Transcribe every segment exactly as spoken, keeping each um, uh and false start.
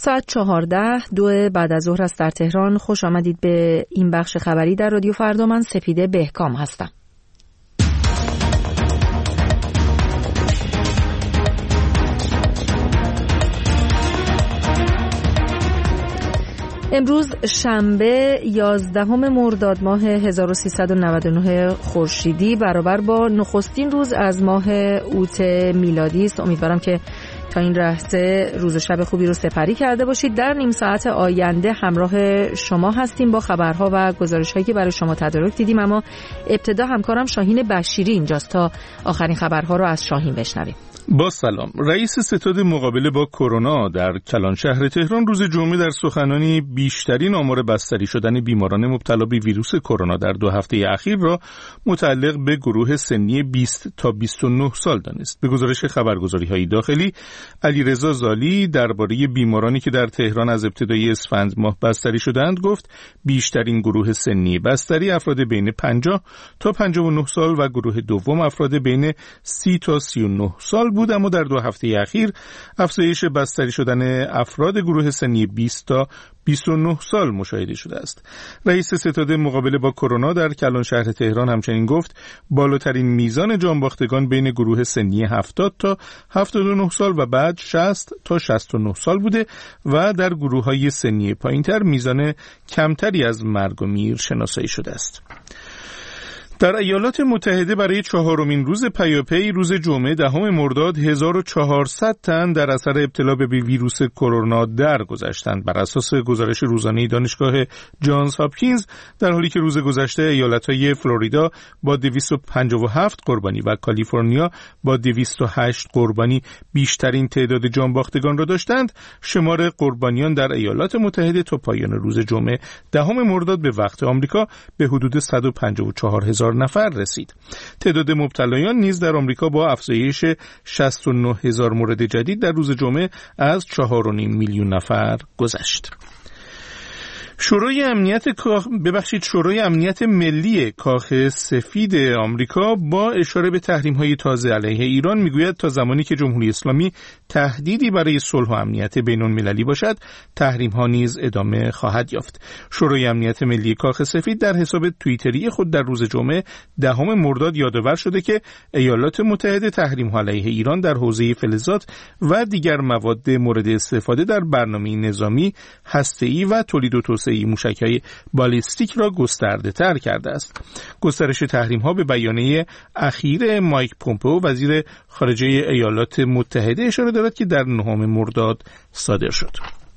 ساعت چهارده دو بعد از ظهر است در تهران. خوش آمدید به این بخش خبری در رادیو فردا. من سپیده بهکام هستم. امروز شنبه یازدهم مرداد ماه هزار و سیصد و نود و نه خورشیدی برابر با نخستین روز از ماه اوت میلادی است. امیدوارم که تا این لحظه روز و شب خوبی رو سپری کرده باشید. در نیم ساعت آینده همراه شما هستیم با خبرها و گزارش‌هایی که برای شما تدارک دیدیم، اما ابتدا همکارم شاهین بشیری اینجاست تا آخرین خبرها رو از شاهین بشنویم. با سلام. رئیس ستاد مقابله با کرونا در کلان شهر تهران روز جمعه در سخنانی بیشترین آمار بستری شدن بیماران مبتلا به ویروس کرونا در دو هفته اخیر را متعلق به گروه سنی بیست تا بیست و نه سال دانست. به گزارش خبرگزاری‌های داخلی، علیرضا زالی درباره بیمارانی که در تهران از ابتدای اسفند ماه بستری شدند گفت بیشترین گروه سنی بستری افراد بین پنجاه تا پنجاه و نه سال و گروه دوم افراد بین سی تا سی و نه سال بود، اما در دو هفته اخیر افزایش بستری شدن افراد گروه سنی بیست تا بیست و نه سال مشاهده شده است. رئیس ستاد مقابله با کرونا در کلان شهر تهران همچنین گفت بالاترین میزان جانباختگان بین گروه سنی هفتاد تا هفتاد و نه سال و بعد شصت تا شصت و نه سال بوده و در گروه‌های سنی پایین‌تر میزان کمتری از مرگ و میر شناسایی شده است. در ایالات متحده برای چهارمین روز پیاپی روز جمعه دهم مرداد هزار و چهارصد تن در اثر ابتلا به ویروس کرونا درگذشتند. بر اساس گزارش روزانه دانشگاه جانز هاپکینز، در حالی که روز گذشته ایالت‌های فلوریدا با دویست و پنجاه و هفت قربانی و کالیفرنیا با دویست و هشت قربانی بیشترین تعداد جانباختگان را داشتند، شمار قربانیان در ایالات متحده تا پایان روز جمعه دهم مرداد به وقت آمریکا به حدود صد و پنجاه و چهار هزار نفر رسید. تعداد مبتلایان نیز در آمریکا با افزایش شصت و نه هزار مورد جدید در روز جمعه از چهار و نیم میلیون نفر گذشت. شورای امنیت کاخ ببخشید شورای امنیت ملی کاخ سفید آمریکا با اشاره به تحریم‌های تازه علیه ایران میگوید تا زمانی که جمهوری اسلامی تهدیدی برای صلح و امنیت بین‌المللی باشد، تحریم‌ها نیز ادامه خواهد یافت. شورای امنیت ملی کاخ سفید در حساب توییتری خود در روز جمعه دهم مرداد یادآور شده که ایالات متحده تحریم‌ها علیه ایران در حوزه فلزات و دیگر مواد مورد استفاده در برنامه نظامی، هسته‌ای و تولید و توسعه موشک‌های بالستیک را گسترده تر کرده است. گسترش تحریم‌ها به بیانیه اخیر مایک پومپئو وزیر خارجه ایالات متحده اشاره دارد که در نهم مرداد صادر شد.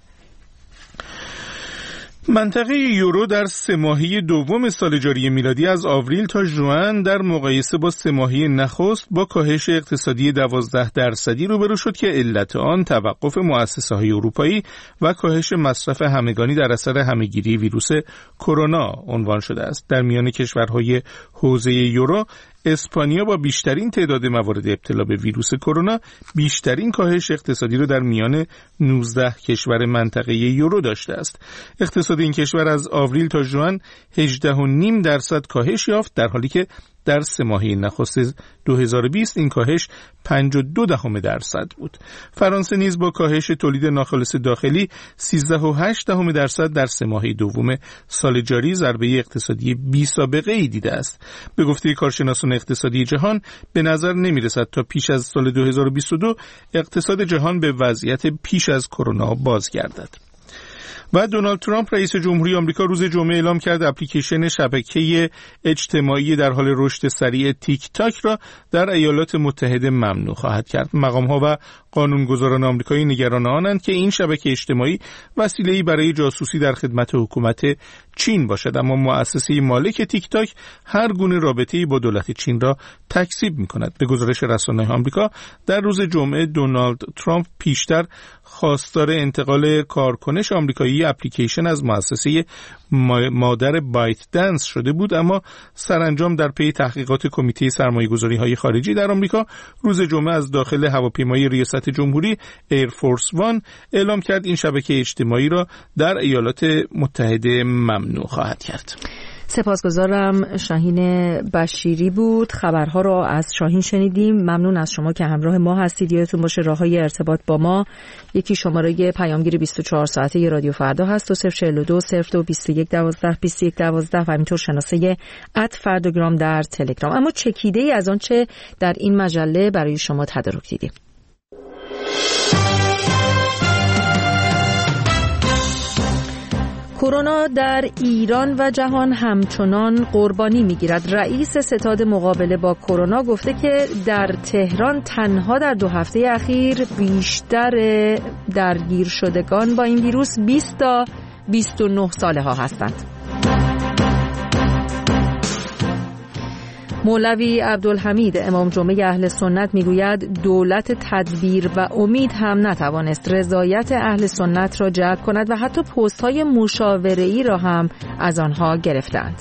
منطقه یورو در سه ماهه دوم سال جاری میلادی از آوریل تا ژوئن در مقایسه با سه ماهه نخست با کاهش اقتصادی دوازده درصدی روبرو شد که علت آن توقف مؤسسه‌های اروپایی و کاهش مصرف همگانی در اثر همه‌گیری ویروس کرونا عنوان شده است. در میان کشورهای حوزه یورو، اسپانیا با بیشترین تعداد موارد ابتلا به ویروس کرونا بیشترین کاهش اقتصادی را در میان نوزده کشور منطقه یورو داشته است. اقتصاد این کشور از آوریل تا ژوئن هجده و نیم درصد کاهش یافت، در حالی که در سه ماهه نخست دو هزار و بیست این کاهش پنجاه و دو دهم درصد بود. فرانسه نیز با کاهش تولید ناخالص داخلی سیزده و هشت دهم درصد در سه ماهه دوم سال جاری ضربه اقتصادی بی سابقه ای دیده است. به گفته کارشناسان اقتصادی جهان به نظر نمی رسد تا پیش از سال دو هزار و بیست و دو اقتصاد جهان به وضعیت پیش از کرونا بازگردد. و دونالد ترامپ رئیس جمهوری آمریکا روز جمعه اعلام کرد اپلیکیشن شبکه اجتماعی در حال رشد سریع تیک تاک را در ایالات متحده ممنوع خواهد کرد. مقام‌ها و قانونگذاران آمریکایی نگران آنند که این شبکه اجتماعی وسیله‌ای برای جاسوسی در خدمت حکومت چین باشد، اما مؤسسه مالک تیک تاک هر گونه رابطه‌ای با دولت چین را تکذیب می‌کند. به گزارش رسانه‌های آمریکا در روز جمعه دونالد ترامپ پیشتر خواستار انتقال کارکنش آمریکایی اپلیکیشن از مؤسسه مادر بایت دنس شده بود، اما سرانجام در پی تحقیقات کمیته سرمایه‌گذاری‌های خارجی در آمریکا روز جمعه از داخل هواپیمای ریاست جمهوری ایر فورس وان اعلام کرد این شبکه اجتماعی را در ایالات متحده ممنوع خواهد کرد. سپاسگزارم. شاهین بشیری بود. خبرها را از شاهین شنیدیم. ممنون از شما که همراه ما هستید. یادتون باشه راههای ارتباط با ما یکی شماره پیامگیر بیست و چهار ساعته رادیو فردا هست و صفر چهل و دو صفر دو بیست و یک دوازده بیست و یک دوازده و همینطور شناسه ات فرداگرام در تلگرام. اما چکیده ای از آنچه در این مجله برای شما تدارک دیدیم. کرونا در ایران و جهان همچنان قربانی می‌گیرد. رئیس ستاد مقابله با کرونا گفته که در تهران تنها در دو هفته اخیر بیشتر درگیر شدگان با این ویروس بیست تا بیست و نه ساله ها هستند. مولوی عبدالحمید امام جمعه اهل سنت میگوید دولت تدبیر و امید هم نتوانست رضایت اهل سنت را جلب کند و حتی پست‌های مشاوره‌ای را هم از آنها گرفتند.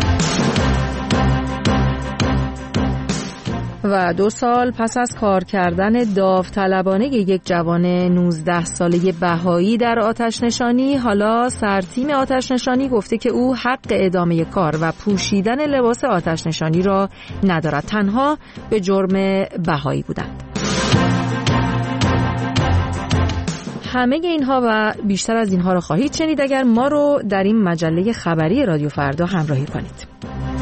و دو سال پس از کار کردن داوطلبانه یک جوان نوزده ساله بهایی در آتش نشانی، حالا سرتیم آتش نشانی گفته که او حق ادامه کار و پوشیدن لباس آتش نشانی را ندارد، تنها به جرم بهایی بودند. همه اینها و بیشتر از اینها را خواهید شنید اگر ما رو در این مجله خبری رادیو فردا همراهی کنید.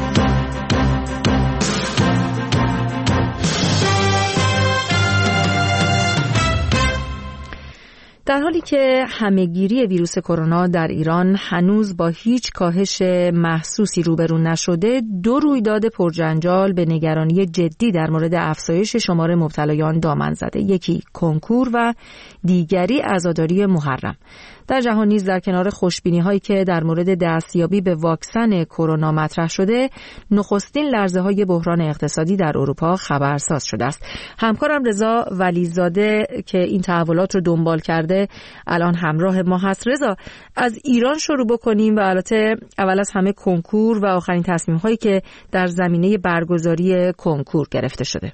در حالی که همه‌گیری ویروس کرونا در ایران هنوز با هیچ کاهش محسوسی روبرو نشده، دو رویداد پرجنجال به نگرانی جدی در مورد افزایش شمار مبتلایان دامن زده. یکی کنکور و دیگری عزاداری محرم. در جهان نیز در کنار خوشبینی‌هایی که در مورد دستیابی به واکسن کرونا مطرح شده، نخستین لرزه‌های بحران اقتصادی در اروپا خبرساز شده است. همکارم رضا ولیزاده که این تحولات رو دنبال کرده الان همراه ما هست. رضا، از ایران شروع بکنیم و البته اول از همه کنکور و آخرین تصمیم‌هایی که در زمینه برگزاری کنکور گرفته شده.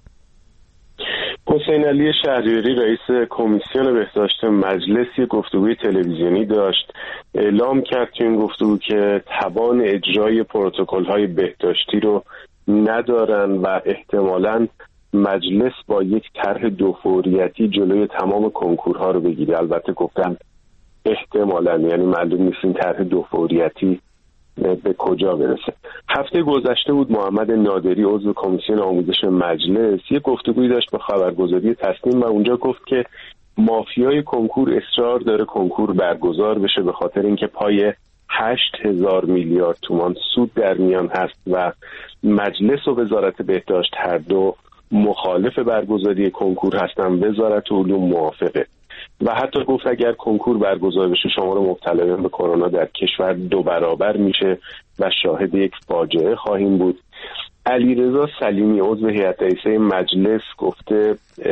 حسین علی شهریاری رئیس کمیسیون بهداشت مجلس یک گفتگوی تلویزیونی داشت. اعلام کرد که این گفتگو که توان اجرای پروتکل‌های بهداشتی رو ندارن و احتمالاً مجلس با یک طرح دو فوریتی جلوی تمام کنکورها رو بگیره. البته گفتن احتمالاً، یعنی معلوم نیست این طرح دو فوریتی به کجا برسه. هفته گذشته بود محمد نادری عضو کمیسیون آموزش مجلس یک گفتگویی داشت با خبرگزاری تصنیم و اونجا گفت که مافیای کنکور اصرار داره کنکور برگزار بشه به خاطر اینکه پای هشت هزار میلیارد تومان سود در میان هست و مجلس و وزارت بهداشت هر دو مخالف برگزاری کنکور هستن، وزارت علوم موافقه. و حتی گفت اگر کنکور برگزار بشه شمار مبتلایان به کرونا در کشور دو برابر میشه و شاهد یک فاجعه خواهیم بود. علیرضا سلیمی عضو هیئت رئیسه مجلس گفته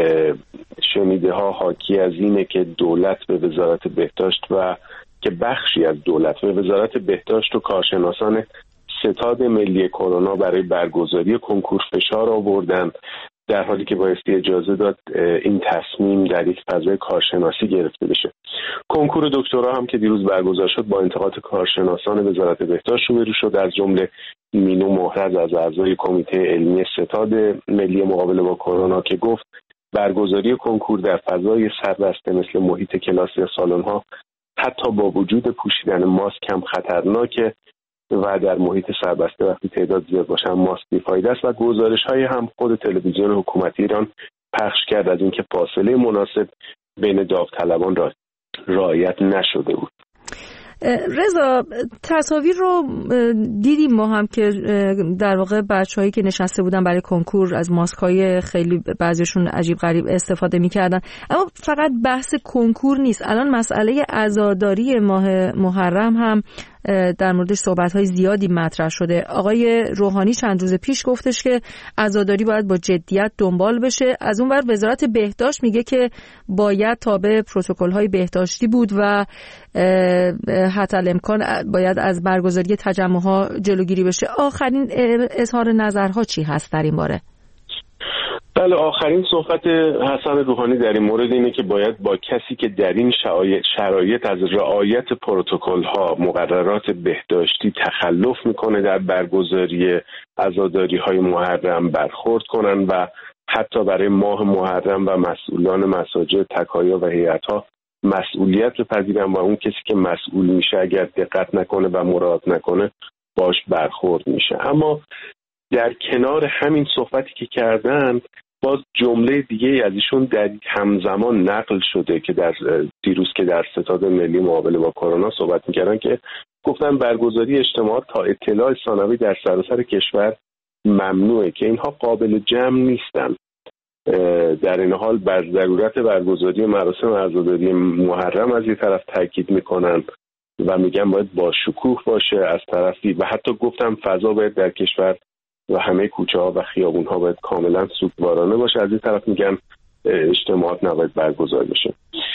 شنیده ها حاکی از اینه که دولت به وزارت بهداشت و که بخشی از دولت به وزارت بهداشت و کارشناسان ستاد ملی کرونا برای برگزاری کنکور فشار آوردن، در حالی که بایستی اجازه داد این تصمیم در یک فضای کارشناسی گرفته بشه. کنکور دکترا هم که دیروز برگزار شد با انتقاد کارشناسان وزارت بهداشت روبرو شد، از جمله مینو محرز از اعضای کمیته علمی ستاد ملی مقابله با کرونا که گفت برگزاری کنکور در فضای سربسته مثل محیط کلاس یا سالن‌ها حتی با وجود پوشیدن ماسک هم خطرناکه و در محیط سربسته وقتی تعداد زیاد باشه هم ماسک بی‌فایده است. و گزارش‌های هم خود تلویزیون حکومتی ایران پخش کرد از اینکه فاصله مناسب بین داوطلبان را رعایت نشده بود. رضا، تصاویر رو دیدیم ما هم که در واقع بچه‌هایی که نشسته بودن برای کنکور از ماسک‌های خیلی بعضیشون عجیب غریب استفاده می‌کردن. اما فقط بحث کنکور نیست، الان مسئله عزاداری ماه محرم هم در موردش صحبت‌های زیادی مطرح شده. آقای روحانی چند روز پیش گفتش که عزاداری باید با جدیت دنبال بشه. از اون ور وزارت بهداشت میگه که باید تابع پروتکل‌های بهداشتی بود و حتی الامکان باید از برگزاری تجمع‌ها جلوگیری بشه. آخرین اظهار نظرها چی هست در این باره؟ بله، آخرین صحبت حسن روحانی در این مورد اینه که باید با کسی که در این شرایط از رعایت پروتکل‌ها، مقررات بهداشتی تخلف میکنه در برگزاری عزاداری‌های محرم برخورد کنن و حتی برای ماه محرم و مسئولان مساجد، تکایا و هیئت‌ها مسئولیت بپذیرن و اون کسی که مسئول میشه اگر دقت نکنه و مراعات نکنه باش برخورد میشه. اما در کنار همین صحبتی که کردن، باز جمله دیگه از ایشون در همزمان نقل شده که در دیروز که در ستاد ملی مقابله با کرونا صحبت میکردن که گفتن برگزاری اجتماعات تا اطلاع ثانوی در سراسر کشور ممنوعه، که اینها قابل جمع نیستن. در این حال بر ضرورت برگزاری مراسم عزاداری محرم از یک طرف تاکید میکنن و میگن باید با شکوه باشه از طرفی، و حتی گفتم فضا باید در کشور و همه کوچه ها و خیابون ها باید کاملا سوگوارانه باشه. از این طرف میگن اجتماعات نباید برگزار بشه.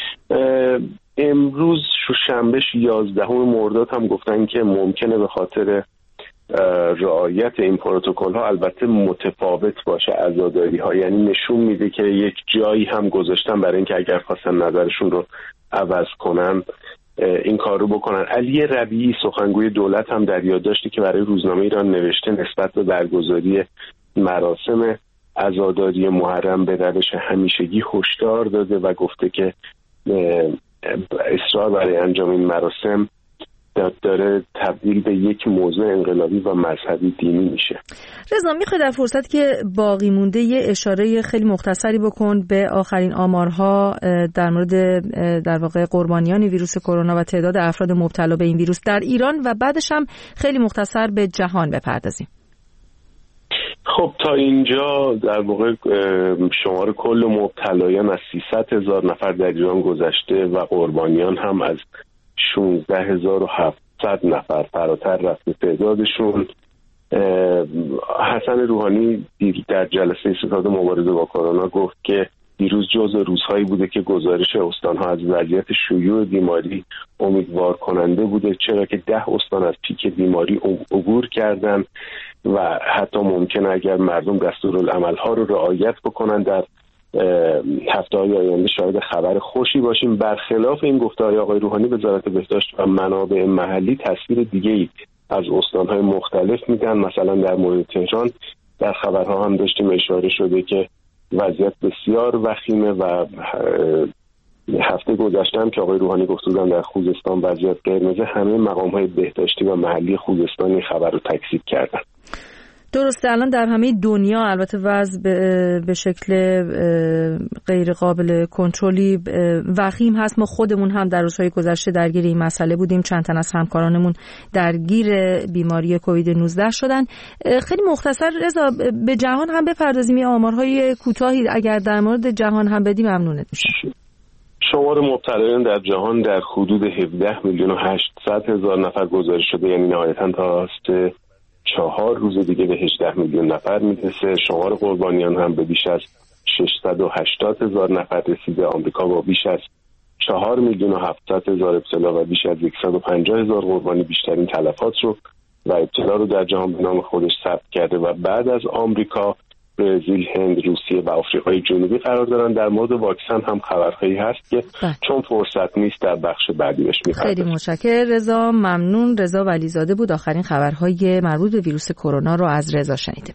امروز شنبه یازدهم مرداد هم گفتن که ممکنه به خاطر رعایت این پروتکل ها البته متفاوت باشه عزاداری ها، یعنی نشون میده که یک جایی هم گذاشتن برای اینکه اگر خواستن نظرشون رو عوض کنن این کار رو بکنن. علی ربیعی سخنگوی دولت هم در یادداشتی که برای روزنامه ایران نوشته نسبت به برگزاری مراسم عزاداری محرم به روش همیشگی هشدار داده و گفته که اصرار برای انجام این مراسم داره تبدیل به یک موضوع انقلابی و مذهبی دینی میشه. رضا، میخوای در فرصت که باقی مونده یه اشاره خیلی مختصری بکن به آخرین آمارها در مورد در واقع قربانیان ویروس کرونا و تعداد افراد مبتلا به این ویروس در ایران و بعدش هم خیلی مختصر به جهان بپردازیم. خب تا اینجا در واقع شمار کل مبتلایان از سیصد هزار نفر در ایران گذشته و قربانیان هم از شانزده هزار و هفتصد نفر فراتر رفته تعدادشون. حسن روحانی در جلسه ستاد مبارزه با کرونا گفت که دیروز جزء روزهایی بوده که گزارش استانها از وضعیت شیوع بیماری امیدوار کننده بوده، چرا که ده استان از پیک بیماری عبور کردن و حتی ممکنه اگر مردم دستورالعمل‌ها رو رعایت بکنن در هفته‌های آینده شاید خبر خوشی باشیم. برخلاف این گفته‌های آقای روحانی، وزارت بهداشت و منابع محلی تصویر دیگه‌ای از استان‌های مختلف میدن. مثلا در مورد تهران در خبرها هم داشتیم اشاره شده که وضعیت بسیار وخیمه و هفته گذشته هم که آقای روحانی گفت بودن در خوزستان وضعیت قرمزه، همه مقام‌های بهداشتی و محلی خوزستان این خبر رو تکذیب کردن. درسته، الان در همه دنیا البته وضع به شکل غیر قابل کنترلی وخیم هست. ما خودمون هم در روزهای گذشته درگیر این مسئله بودیم، چند تن از همکارانمون درگیر بیماری کووید نوزده شدن. خیلی مختصر رضا به جهان هم بپردازیم، این آمارهای کوتاهی اگر در مورد جهان هم بدیم ممنونت میشم. شمار مبتلایان در جهان در حدود هفده میلیون و هشتصد هزار نفر گزارش شده، یعنی نهایتاً تا هست چهار روز دیگه به هجده میلیون نفر میرسه. شمار قربانیان هم به بیش از ششصد و هشتاد هزار نفر رسیده. آمریکا با بیش از چهار میلیون و هفتصد هزار ابتلا و بیش از صد و پنجاه هزار قربانی بیشترین تلفات رو و ابتلا رو در جهان به نام خودش ثبت کرده و بعد از آمریکا برزیل، هند، روسیه و آفریقای جنوبی قرار دارن. در مورد واکسن هم خبرهایی هست که بله. چون فرصت نیست در بخش بعدی بهش می‌پردازیم. خیلی متشکرم رضا، ممنون. رضا ولیزاده بود. آخرین خبرهای مربوط به ویروس کرونا رو از رضا شنیدیم.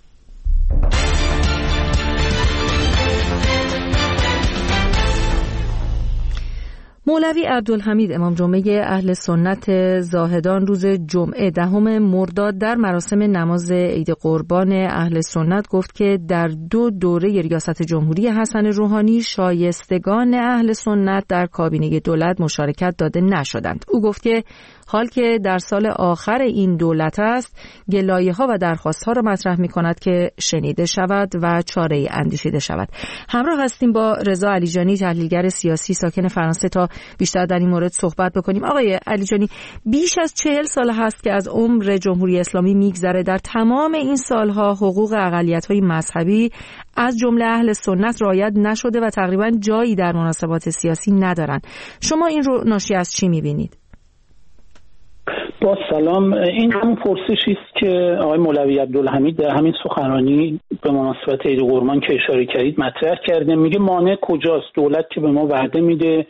مولوی عبدالحمید امام جمعه اهل سنت زاهدان روز جمعه دهم مرداد در مراسم نماز عید قربان اهل سنت گفت که در دو دوره ریاست جمهوری حسن روحانی شایستگان اهل سنت در کابینه دولت مشارکت داده نشدند. او گفت که حال که در سال آخر این دولت است، گلایه‌ها و درخواست‌ها را مطرح می‌کند که شنیده شود و چاره‌ای اندیشیده شود. همراه هستیم با رضا علیجانی، تحلیلگر سیاسی ساکن فرانسه، تا بیشتر در این مورد صحبت بکنیم. آقای علیجانی، بیش از چهل سال هست که از عمر جمهوری اسلامی میگذره. در تمام این سالها حقوق اقلیت‌های مذهبی از جمله اهل سنت رعایت نشده و تقریباً جایی در مناسبات سیاسی ندارن. شما این رو ناشی از چی می‌بینید؟ با سلام. این همون پرسشی است که آقای مولوی عبدالحمید در همین سخنرانی به مناسبت عید قربان که اشاره کردید مطرح کرده. میگه مانع کجاست؟ دولت که به ما وعده میده.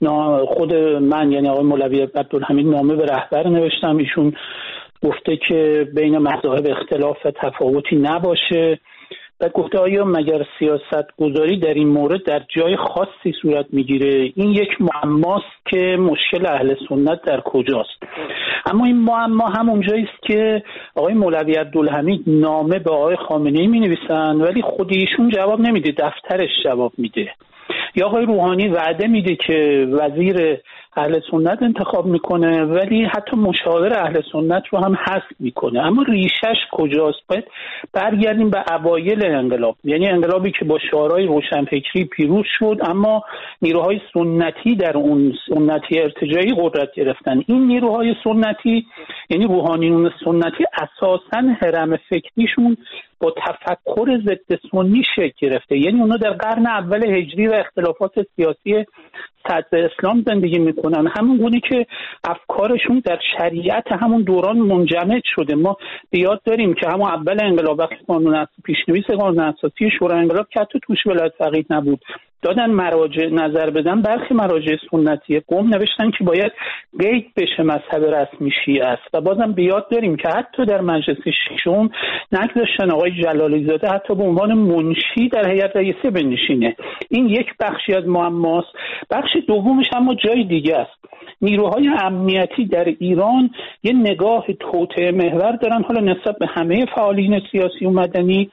خود من یعنی آقای مولوی عبدالحمید نامه به رهبر نوشتم، ایشون گفته که بین مذاهب اختلاف و تفاوتی نباشه. بعد گفته آیا مگر سیاست گذاری در این مورد در جای خاصی صورت میگیره؟ این یک معماست که مشکل اهل سنت در کجاست. اما این معما همون جایی است که آقای مولوی عبدالحمید نامه به آقای خامنه‌ای مینویسن ولی خود ایشون جواب نمیده، دفترش جواب میده. یا آقای روحانی وعده میده که وزیر اهل سنت انتخاب میکنه ولی حتی مشاور اهل سنت رو هم حذف میکنه. اما ریشش کجاست؟ باید برگردیم به اوایل انقلاب، یعنی انقلابی که با شعارهای روشنفکری پیروز شد اما نیروهای سنتی در اون سنتی ارتجاعی قدرت گرفتن. این نیروهای سنتی یعنی روحانیون سنتی اساساً هرم فکریشون با تفکر ضد سنی شکل گرفته، یعنی اونا در قرن اول هجری و اختلافات سیاسی صدر اسلام زندگی میکنن، همون گونه که افکارشون در شریعت همون دوران منجمد شده. ما بیاد داریم که همون اول انقلاب وقتی قانون اساسی پیشنویس قانون اساسی شورای انقلاب که حتی توش ولایت فقیه نبود دادن مراجع نظر بدن، برخی مراجع سنتی قم نوشتن که باید قید بشه مذهب رسمی شیعه است. و بازم بیاد داریم که حتی در مجلس ششم نگذاشتن آقای جلالی زاده حتی به عنوان منشی در هیئت رئیسه بنشینه. این یک بخشی از معماست. بخش دومش اما جای دیگه است. نیروهای امنیتی در ایران یه نگاه توطئه محور دارن حالا نسبت به همه فعالین سیاسی و مدنی،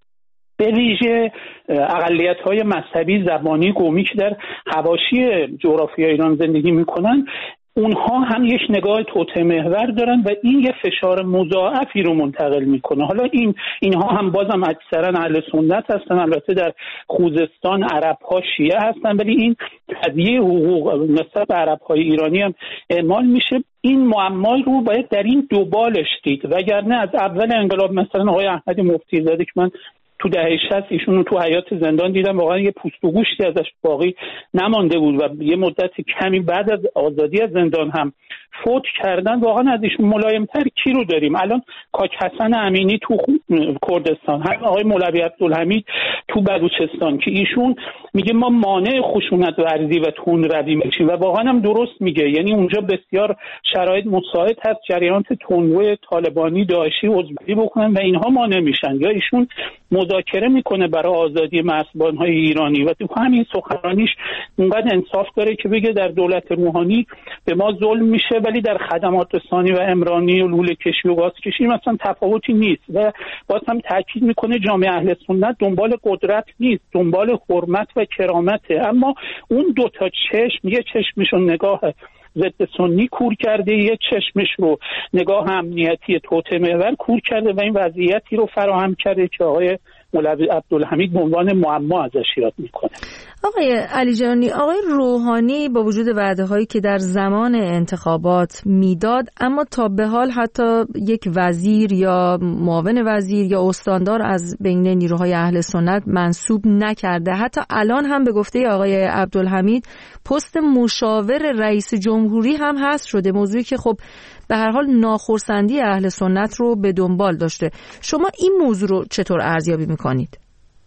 به ویژه اقلیت‌های مذهبی، زبانی، قومی که در حواشی جغرافیای ایران زندگی می‌کنن. اونها هم یک نگاه توطئه محور دارن و این یه فشار مضاعفی رو منتقل میکنه. حالا این اینها هم بازم اکثرا اهل سنت هستن، البته در خوزستان عرب‌ها شیعه هستن ولی این قضیه حقوق نسبت به عرب‌های ایرانی هم اعمال میشه. این معما رو باید در این دو بالش دید، وگرنه از اول انقلاب مثلا آقای احمد مفتی زاده که من تو دهه شصت ایشون رو تو حیات زندان دیدم، واقعا یه پوست و گوشتی ازش باقی نمانده بود و یه مدت کمی بعد از آزادی از زندان هم فوت کردن. واقعا از ایشون ملایم‌تر کی رو داریم؟ الان کاک حسن امینی تو کردستان، هم آقای مولوی عبدالحمید تو بلوچستان که ایشون میگه ما مانع خشونت ورزی و تندروی میشیم و واقعا هم درست میگه، یعنی اونجا بسیار شرایط مساعد هست جریانات تندرو طالبانی داعشی عضوی بکنن و اینها مانع میشن. یا ایشون مذاکره میکنه برای آزادی مسئولان‌های ایرانی و تو همین سخنرانیش اونقدر انصاف داره که بگه در دولت روحانی به ما ظلم میشه ولی در خدمات رسانی و عمرانی و لوله کشی و گاز کشی مثلا تفاوتی نیست. و باز هم تاکید میکنه جامعه اهل سنت دنبال قدرت نیست، دنبال حرمت و کرامته. اما اون دو تا چشم، یه چشمشون نگاه ضد سنی کور کرده، یه چشمش رو نگاه امنیتی توطئه محور کور کرده و این وضعیتی رو فراهم کرده که آقای مولوی عبدالحمید به عنوان معما ازش یاد میکنه. آقای علیجانی، آقای روحانی با وجود وعده‌هایی که در زمان انتخابات میداد اما تا به حال حتی یک وزیر یا معاون وزیر یا استاندار از بین نیروهای اهل سنت منصوب نکرده. حتی الان هم به گفته آقای عبدالحمید پست مشاور رئیس جمهوری هم هست شده، موضوعی که خب به هر حال ناخرسندی اهل سنت رو به دنبال داشته. شما این موضوع رو چطور ارزیابی میکنید؟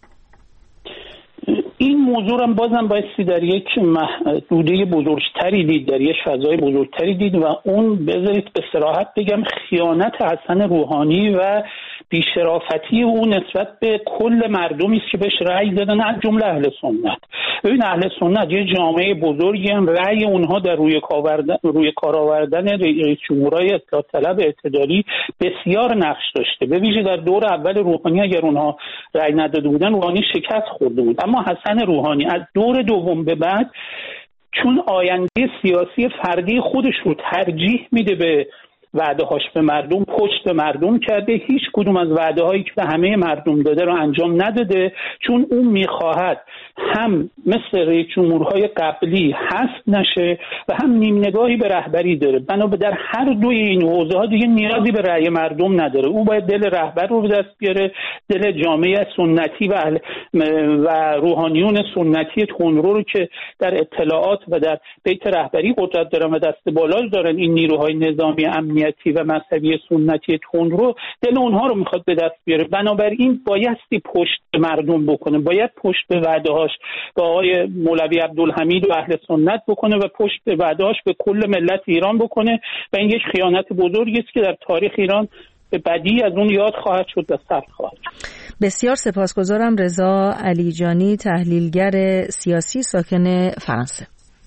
این موضوع هم بازم بایستی در یک محدوده بزرگتری دید، در یک فضای بزرگتری دید و اون بذارید به صراحت بگم خیانت حسن روحانی و بی‌شرافتی او نسبت به کل مردمی است که بهش رأی دادن از جمله اهل سنت. ببین اهل سنت یه جامعه بزرگی هم، رأی اونها در روی کار آوردن روی کار آوردن رئیس جمهورای اصلاح طلب اعتدالی بسیار نقش داشته. به ویژه در دور اول روحانی اگر اونها رأی نداده بودن روحانی شکست خورده بود. اما حسن روحانی از دور دوم به بعد چون آینده سیاسی فردی خودش رو ترجیح میده به وعده هاش به مردم، پشت به مردم کرده، هیچ کدوم از وعده هایی که به همه مردم داده رو انجام نداده، چون اون میخواهد هم مثل رئیس جمهورهای قبلی حذف نشه و هم نیم نگاهی به رهبری داره. بنابر در هر دوی این حوزه ها دیگه نیازی به رأی مردم نداره. او باید دل رهبر رو به دست بیاره، دل جامعه سنتی و و روحانیون سنتی تندرو رو که در اطلاعات و در بیت رهبری قدرت دارن و دست بالا دارن این نیروهای نظامی امنی امنیتی و مذهبی سنتی تندرو دل اونها رو میخواد به دست بیاره. بنابراین بایستی پشت به مردم بکنه، باید پشت به وعده‌هاش با آقای مولوی عبدالحمید و اهل سنت بکنه و پشت به وعده‌هاش به کل ملت ایران بکنه و این یک خیانت بزرگی است که در تاریخ ایران به بدی از اون یاد خواهد شد و ثبت خواهد شد. بسیار سپاسگزارم. رضا علیجانی، تحلیلگر سیاسی ساکن فرانسه.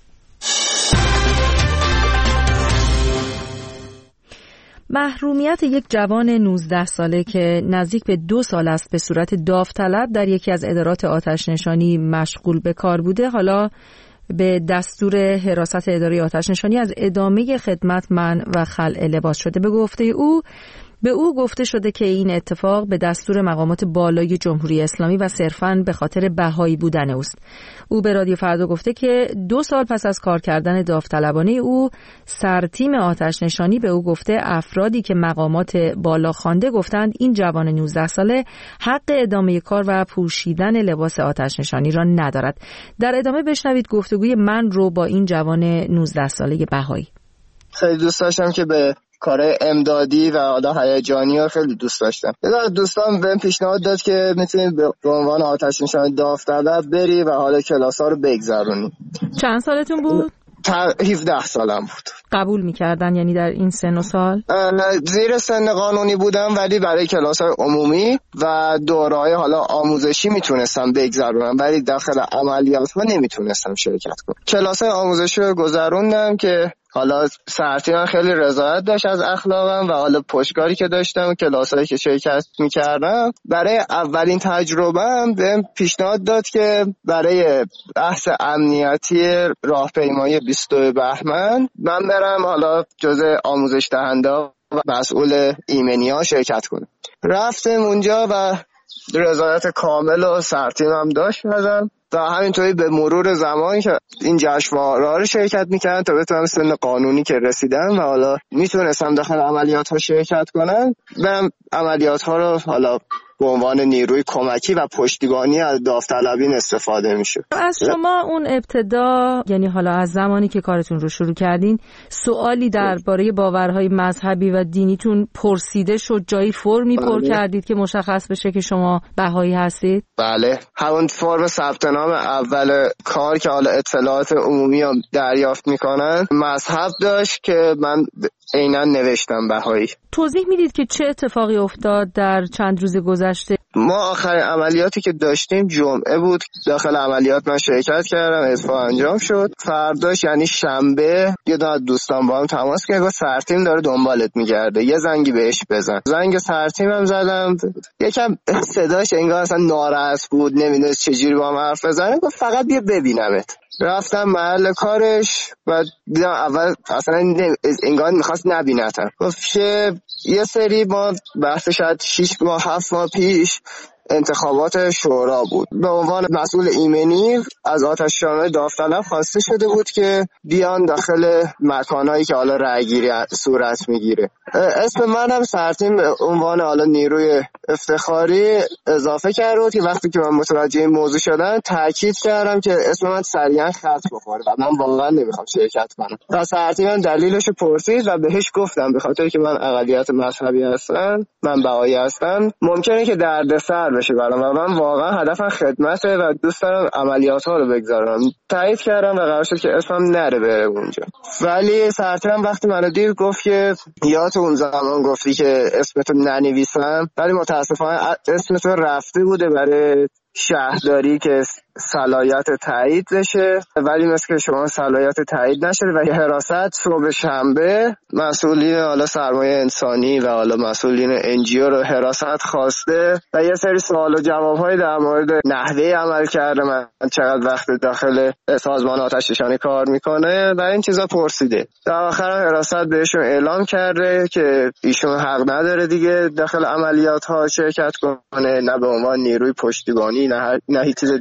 محرومیت یک جوان نوزده ساله که نزدیک به دو سال است به صورت داوطلب در یکی از ادارات آتش نشانی مشغول به کار بوده، حالا به دستور حراست اداره آتش نشانی از ادامه خدمت منع و خلع لباس شده. به گفته او به او گفته شده که این اتفاق به دستور مقامات بالای جمهوری اسلامی و صرفاً به خاطر بهایی بودن اوست. او به رادیو فردا گفته که دو سال پس از کار کردن داوطلبانه او، سرتیم آتش نشانی به او گفته افرادی که مقامات بالا خوانده گفتند این جوان نوزده ساله حق ادامه کار و پوشیدن لباس آتش نشانی را ندارد. در ادامه بشنوید گفتگوی من رو با این جوان نوزده ساله بهایی. خیلی دوست داشتم که به کار امدادی و حالا هیجانی ها خیلی دوست داشتم. یه در دوستان بهم پیشنهاد داد که میتونی به عنوان آتش نشانی داوطلب بری و حالا کلاس ها رو بگذرونی. چند سالتون بود؟ هفده سالم بود. قبول میکردن یعنی در این سن و سال؟ زیر سن قانونی بودم ولی برای کلاس های عمومی و دوره‌های حالا آموزشی میتونستم بگذرونم ولی داخل عملیات ها نمیتونستم شرکت کنم. کلاس های آموزشی رو گذروندم که حالا سرتیمم خیلی رضایت داشت از اخلاقم و حالا پشتکاری که داشتم و کلاسایی که شرکت میکردم. برای اولین تجربه‌ام بهم پیشنهاد داد که برای بحث امنیتی راهپیمایی بیست و دو بهمن من برم حالا جزء آموزش دهنده و مسئول ایمنی‌ها شرکت کنم. رفتم اونجا و رضایت کامل و سرتیمم داشت ازم و همینطوری به مرور زمان که این جشنواره‌ها رو شرکت می‌کردم تا بتونم سن قانونی که رسیدم و حالا میتونستم داخل عملیات‌ها شرکت کنم، برم عملیات‌ها رو حالا به عنوان نیروی کمکی و پشتیبانی از داوطلبین استفاده میشه. از شما اون ابتدا، یعنی حالا از زمانی که کارتون رو شروع کردین، سوالی درباره باورهای مذهبی و دینیتون پرسیده شد؟ جایی فرمی پر کردید که مشخص بشه که شما بهایی هستید؟ بله، همون فرم ثبت نام اول کار که حالا اطلاعات عمومی هم دریافت میکنن مذهب داشت که من عیناً نوشتم بهایی. توضیح میدید که چه اتفاقی افتاد در چند روز گذشته؟ ما آخرین عملیاتی که داشتیم جمعه بود. داخل عملیات من شرکت کردم، اتفاق انجام شد. فرداش یعنی شنبه یه دونه دوستان با هم تماس گرفت، گفت سرتیم داره دنبالت میگرده، یه زنگی بهش بزن. زنگ سرتیمم زدم، یکم صداش انگار اصلا ناراحت بود، نمیدونست چجوری با من حرف بزنه. گفت فقط بیا ببینمت. رفتم محل کارش و دیدم اول اصلا انگار میخواست نبینتم. گفت که یه سری ما بحث شاید شیش ماه هفت ماه پیش انتخابات شورا بود، به عنوان مسئول ایمنی از آتش‌نشانی داوطلب خواسته شده بود که بیان داخل مکانایی که حالا رأی‌گیری صورت میگیره. اسم منم سرتیم به عنوان حالا نیروی افتخاری اضافه کرده بود که وقتی که من متوجه این موضوع شدم تاکید کردم که اسم من سریعا خط بخوره و من واقعا نمیخوام شرکت کنم. و سرتیمم دلیلش پرسید و بهش گفتم به خاطر که من اقلیت مذهبی هستم، من بهایی هستم، ممکنه که دردسر بشه برام و من واقعا هدفم خدمته و دوست دارم عملیات ها رو بگذارم. تایید کردم و قرار شد که اسمم نره بره اونجا. ولی سرتیمم وقتی منو دید گفت که یادت اون زمان گفتی که اسمتو ننویسم، ولی متاسفانه اسمتو رفته بوده برای شهرداری که صلاحیت تایید بشه، ولی مثل که شما صلاحیت تایید نشده و یه حراست صبح شنبه مسئولین حالا سرمایه انسانی و حالا مسئولین انجیو رو حراست خواسته و یه سری سوال و جواب‌های در مورد نحوه عمل کرده، من چقدر وقت داخل سازمان آتش نشانی کار میکنه و این چیزا پرسیده. در آخر حراست بهشون اعلام کرده که ایشون حق نداره دیگه داخل عملیات ها شرکت کنه، نه به عنوان نیروی پشتیبانی نه نه هیچ چیز دیگه.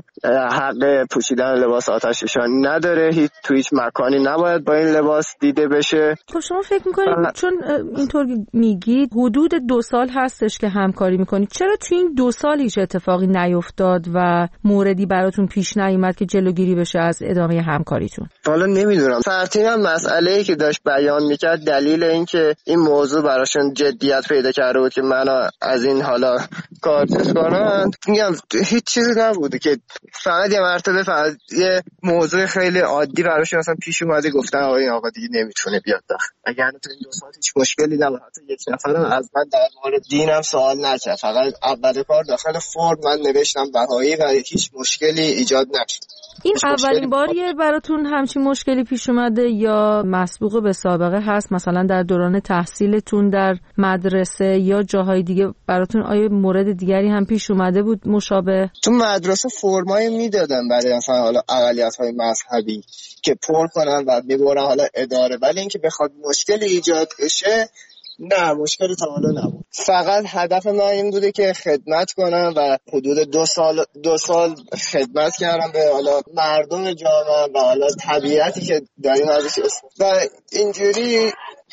حق پوشیدن لباس آتش نشانی نداره، هیچ تو هیچ مکانی نباید با این لباس دیده بشه. خب شما فکر میکنید چون اینطور میگید حدود دو سال هستش که همکاری میکنید، چرا تو این دو سال هیچ اتفاقی نیفتاد و موردی براتون پیش نیومد که جلوگیری بشه از ادامه همکاریتون؟ حالا نمیدونم. سرتیم هم مسئله‌ای که داشت بیان میکرد دلیل این که این موضوع براشون جدیت پیدا کرده بود که منو از این حالا کارتش کنن، میگم هیچ چیزی نبوده که فقط یه مرتبه فقط یه موضوع خیلی عادی براشون مثلا پیش اومده گفتن آقا این آقا دیگه نمیتونه بیاد داخل. اگر تو این دو سال هیچ مشکلی نبود، حتی یک نفرم از من در مورد دینم سوال نکرد، فقط اول کار داخل فرم من نوشتم بهایی و هیچ مشکلی ایجاد نشد. این اولین باریه براتون همچین مشکلی پیش اومده یا مسبوق به سابقه هست؟ مثلا در دوران تحصیلتون در مدرسه یا جاهای دیگه براتون آیا مورد دیگری هم پیش اومده بود مشابه؟ تو مدرسه فرمای میدادن برای مثلا حالا اقلیت‌های مذهبی که پر کنن و میبرن حالا اداره، ولی اینکه بخواد مشکل ایجاد بشه نه، مشکلی تا حالا نبود. فقط هدف من این بوده که خدمت کنم و حدود دو سال دو سال خدمت کردم به حالا مردم جامعه و حالا طبیعتی که داریم ازش و اینجوری.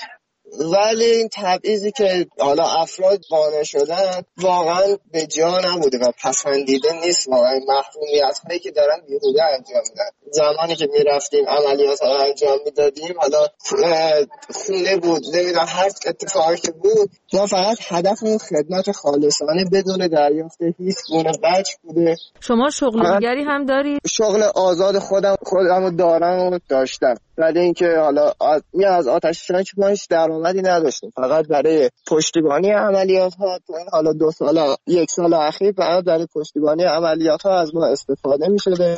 ولی این تبعیضی که حالا افراد قانع شدن واقعا به جا نبوده و پسندیده نیست. واقعا محرومیت هایی که دارن بیهوده انجام میدن. زمانی که میرفتیم عملیات ها انجام میدادیم، حالا خونه بود نمیدونم هر اتفاقی که بود، ما فقط هدفمون خدمت خالصانه بدون دریافت هیچ گونه بچ بوده. شما شغل دیگری هم داری؟ شغل آزاد خودم خودمو دارم و داشتم، ولی اینکه حالا می از آتش نشانی که ما هیچ درآمدی نداشتیم، فقط برای پشتیبانی عملیات ها تو این حالا دو سال یک سال اخیر فقط برای پشتیبانی عملیات ها از ما استفاده می شده.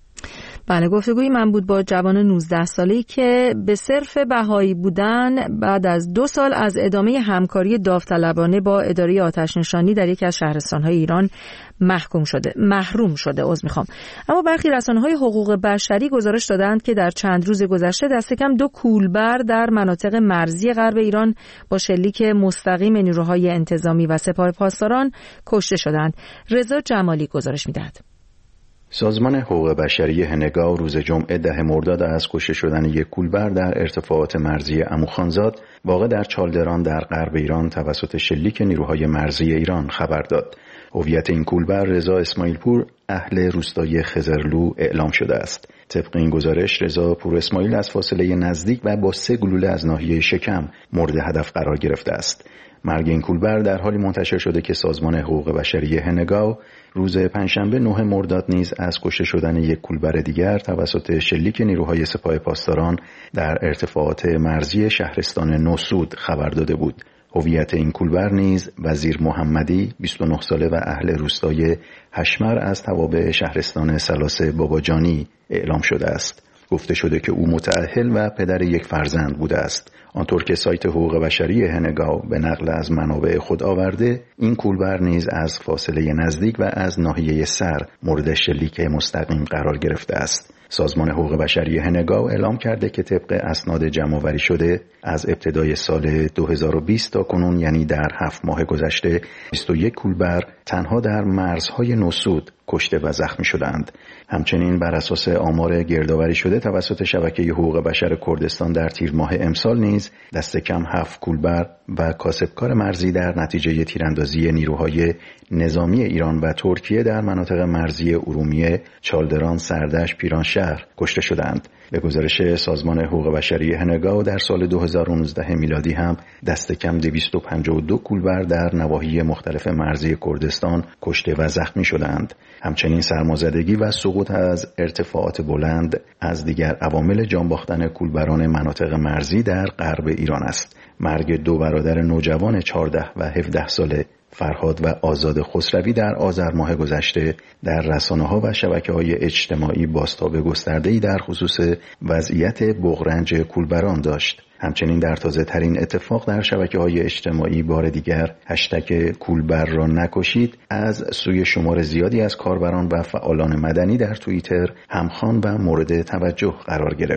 بله، گفتگوی من بود با جوان نوزده ساله‌ای که به صرف بهایی بودن بعد از دو سال از ادامه همکاری داوطلبانه با اداره آتش نشانی در یکی از شهرستان‌های ایران محکوم شده محروم شده عذر میخوام. اما برخی رسانه‌های حقوق بشری گزارش دادند که در چند روز گذشته دست کم دو کولبر در مناطق مرزی غرب ایران با شلیک مستقیم نیروهای انتظامی و سپاه پاسداران کشته شدند. رضا جمالی گزارش می‌دهد. سازمان حقوق بشری هنگاو روز جمعه ده مرداد از کشته شدن یک کولبر در ارتفاعات مرزی عموخانزاد واقع در چالدران در غرب ایران توسط شلیک نیروهای مرزی ایران خبر داد. هویت این کولبر رضا اسماعیل پور اهل روستای خزرلو اعلام شده است. طبق این گزارش رضا پور اسماعیل از فاصله نزدیک و با سه گلوله از ناحیه شکم مورد هدف قرار گرفته است. مرگ این کولبر در حالی منتشر شده که سازمان حقوق بشری هنگاو روز پنجشنبه نه مرداد نیز از کشته شدن یک کولبر دیگر توسط شلیک نیروهای سپاه پاسداران در ارتفاعات مرزی شهرستان نوسود خبر داده بود. هویت این کولبر نیز وزیر محمدی بیست و نه ساله و اهل روستای هشمر از توابع شهرستان سلاس باباجانی اعلام شده است. گفته شده که او متأهل و پدر یک فرزند بوده است. آنطور که سایت حقوق بشری هنگاو به نقل از منابع خود آورده، این کولبر نیز از فاصله نزدیک و از ناحیه سر مورد شلیک مستقیم قرار گرفته است. سازمان حقوق بشری هنگاو اعلام کرده که طبق اسناد جمع‌آوری شده از ابتدای سال دو هزار و بیست تا کنون، یعنی در هفت ماه گذشته، بیست و یک کولبر تنها در مرزهای نوسود کشته و زخمی شدند. همچنین بر اساس آمار گردآوری شده توسط شبکه حقوق بشر کردستان در تیر ماه امسال نیز دست کم هفت کولبر و کاسبکار مرزی در نتیجه تیراندازی نیروهای نظامی ایران و ترکیه در مناطق مرزی ارومیه، چالدران، سردش، پیرانشهر کشته شدند. به گزارش سازمان حقوق بشری هنگاو در سال دو هزار و نوزده میلادی هم دست کم دویست و پنجاه و دو کولبر در نواحی مختلف مرزی کردستان کشته و زخمی شدند. همچنین سرمازدگی و سقوط از ارتفاعات بلند از دیگر عوامل جان باختن کولبران مناطق مرزی در غرب ایران است. مرگ دو برادر نوجوان چهارده و هفده ساله فرهاد و آزاد خسروی در آذر ماه گذشته در رسانه‌ها و شبکه‌های اجتماعی بازتاب گسترده‌ای در خصوص وضعیت بغرنج کولبران داشت. همچنین در تازه ترین اتفاق در شبکه‌های اجتماعی بار دیگر هشتگ کولبر را نکشید از سوی شمار زیادی از کاربران و فعالان مدنی در توییتر همخوان و مورد توجه قرار گرفت.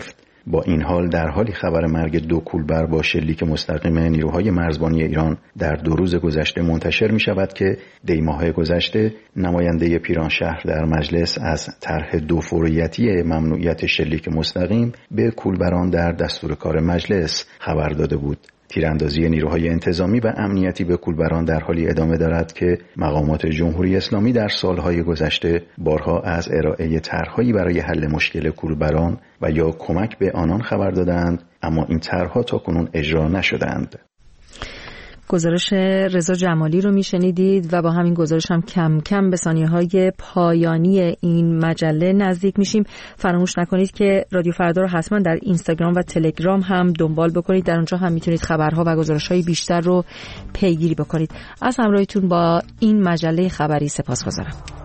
با این حال در حالی خبر مرگ دو کولبر با شلیک مستقیم نیروهای مرزبانی ایران در دو روز گذشته منتشر می شود که دی ماه گذشته نماینده پیرانشهر در مجلس از طرح دو فوریتی ممنوعیت شلیک مستقیم به کولبران در دستور کار مجلس خبر داده بود. تیراندازی نیروهای انتظامی و امنیتی به کولبران در حالی ادامه دارد که مقامات جمهوری اسلامی در سالهای گذشته بارها از ارائه طرح‌هایی برای حل مشکل کولبران و یا کمک به آنان خبر دادند، اما این طرح‌ها تاکنون اجرا نشدند. گزارش رضا جمالی رو میشنیدید و با همین گزارش هم کم کم به ثانیه‌های پایانی این مجله نزدیک میشیم. فراموش نکنید که رادیو فردا رو حتما در اینستاگرام و تلگرام هم دنبال بکنید، در اونجا هم میتونید خبرها و گزارش‌های بیشتر رو پیگیری بکنید. از همراهیتون با این مجله خبری سپاسگزارم.